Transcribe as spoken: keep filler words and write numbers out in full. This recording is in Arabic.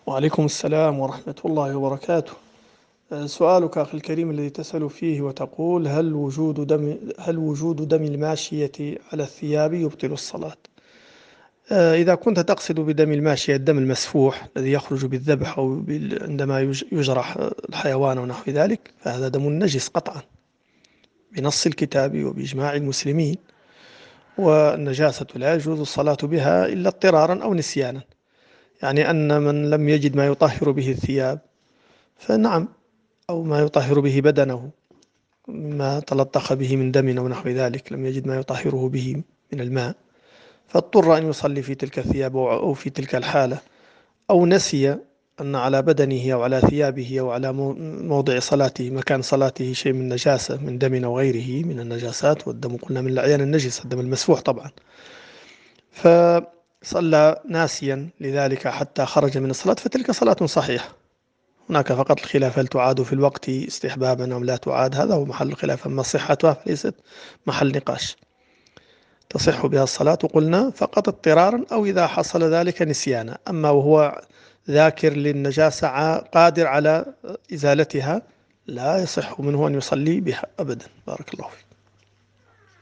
وعليكم السلام ورحمة الله وبركاته. آه، سؤالك أخي الكريم الذي تسأل فيه وتقول هل وجود دم هل وجود دم الماشية على الثياب يبطل الصلاة؟ آه، إذا كنت تقصد بدم الماشية الدم المسفوح الذي يخرج بالذبح أو بال- عندما يج- يجرح الحيوان أو نحو ذلك، فهذا دم نجس قطعا بنص الكتاب وبإجماع المسلمين، والنجاسة لا يجوز الصلاة بها إلا اضطرارا أو نسيانا. يعني أن من لم يجد ما يطهر به الثياب فنعم، أو ما يطهر به بدنه، ما تلطخ به من دم أو نحو ذلك، لم يجد ما يطهره به من الماء، فاضطر أن يصلي في تلك الثياب أو في تلك الحالة، أو نسي أن على بدنه أو على ثيابه أو على موضع صلاته مكان صلاته شيء من نجاسة من دم أو غيره من النجاسات، والدم قلنا من الأعيان النجسة الدم المسفوح طبعا، فصلى ناسيا لذلك حتى خرج من الصلاة، فتلك صلاة صحيحة. هناك فقط الخلاف هل تعاد في الوقت استحبابا أم لا تعاد، هذا هو محل الخلاف، أما صحتها فليست محل نقاش، تصح بها الصلاة قلنا فقط اضطرارا أو إذا حصل ذلك نسيانا. أما وهو ذاكر للنجاسة قادر على إزالتها لا يصح منه أن يصلي بها أبدا. بارك الله فيك.